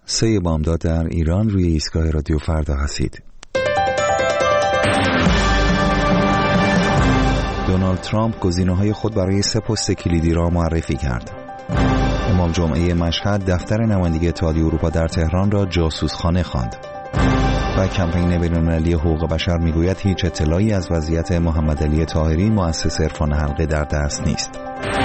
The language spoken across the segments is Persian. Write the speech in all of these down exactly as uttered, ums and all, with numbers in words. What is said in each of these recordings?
سه بامداد در ایران روی ایستگاه رادیو فردا هستید. دونالد ترامپ گزینه‌های خود برای سه پست کلیدی را معرفی کرد. امام جمعه مشهد دفتر نمایندگی اتحادیه اروپا در تهران را جاسوسخانه خواند. و کمپین بین‌المللی حقوق بشر میگوید هیچ اطلاعی از وضعیت محمد علی طاهری مؤسس عرفان حلقه در دست نیست.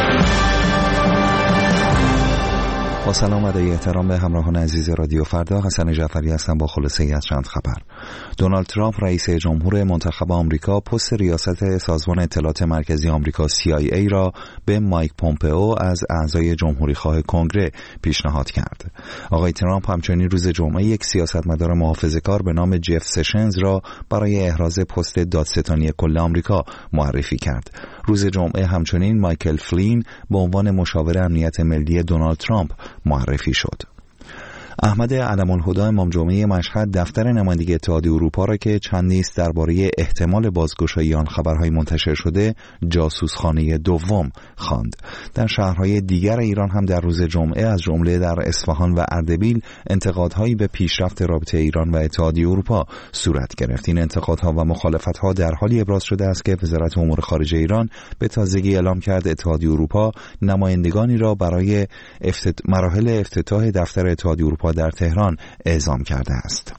با سلام و ادای احترام به همراهان عزیز رادیو فردا، حسن جعفری هستم با خلاصه‌ای از چند خبر. دونالد ترامپ رئیس جمهور منتخب آمریکا پست ریاست سازمان اطلاعات مرکزی آمریکا سی آی ای را به مایک پومپئو از اعضای جمهوری‌خواه کنگره پیشنهاد کرد. آقای ترامپ همچنین روز جمعه یک سیاستمدار محافظه‌کار به نام جف سشنز را برای احراز پست دادستانی کل آمریکا معرفی کرد. روز جمعه همچنین مایکل فلین به عنوان مشاور امنیت ملی دونالد ترامپ معرفی شد. احمد علم‌الهدی امام جمعه مشهد دفتر نمایندگی اتحادیه اروپا را که چندی است درباره احتمال بازگشایی آن خبرهای منتشر شده جاسوسخانه دوم خواند. در شهرهای دیگر ایران هم در روز جمعه از جمله در اصفهان و اردبیل انتقادهایی به پیشرفت رابطه ایران و اتحادیه اروپا صورت گرفت. این انتقادها و مخالفتها در حالی ابراز شده است که وزارت امور خارجه ایران به تازگی اعلام کرد اتحادیه اروپا نمایندگانی را برای افتت... مراحل افتتاح دفتر اتحادیه اروپا در تهران اعزام کرده است.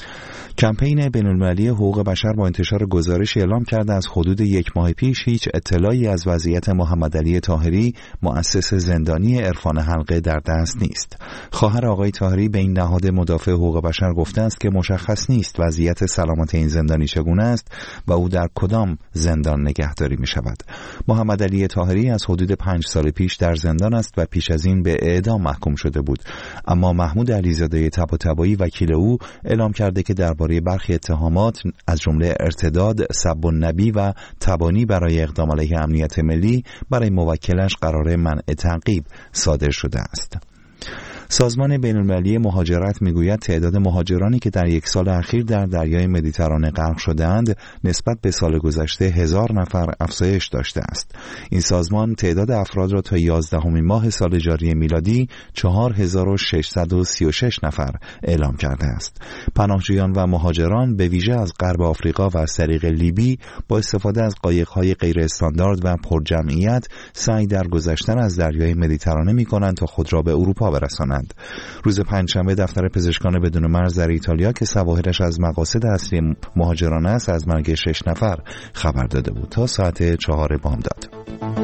کمپین بین‌المللی حقوق بشر با انتشار گزارش اعلام کرده از حدود یک ماه پیش هیچ اطلاعی از وضعیت محمد علی طاهری مؤسس زندانی عرفان حلقه در دست نیست. خواهر آقای طاهری به این نهاد مدافع حقوق بشر گفته است که مشخص نیست وضعیت سلامت این زندانی چگونه است و او در کدام زندان نگهداری می شود. محمد علی طاهری از حدود پنج سال پیش در زندان است و پیش از این به اعدام محکوم شده بود، اما محمود علیزاده طباطبایی وکیل او اعلام کرده که در برخی اتهامات از جمله ارتداد، سب النبی و تبانی برای اقدام علیه امنیت ملی برای موکلش قرار منع تعقیب صادر شده است. سازمان بین‌المللی مهاجرت میگوید تعداد مهاجرانی که در یک سال اخیر در دریای مدیترانه غرق شده‌اند نسبت به سال گذشته هزار نفر افزایش داشته است. این سازمان تعداد افراد را تا یازدهمین ماه سال جاری میلادی چهار هزار و ششصد و سی و شش نفر اعلام کرده است. پناهجویان و مهاجران به ویژه از غرب آفریقا و از طریق لیبی با استفاده از قایق‌های غیر استاندارد و پرجمعیت سعی در گذشتن از دریای مدیترانه می‌کنند تا خود را به اروپا برسانند. روز پنجشنبه دفتر پزشکان بدون مرز در ایتالیا که سواحلش از مقاصد اصلی مهاجران است از مرگ شش نفر خبر داده بود. تا ساعت چهار بامداد.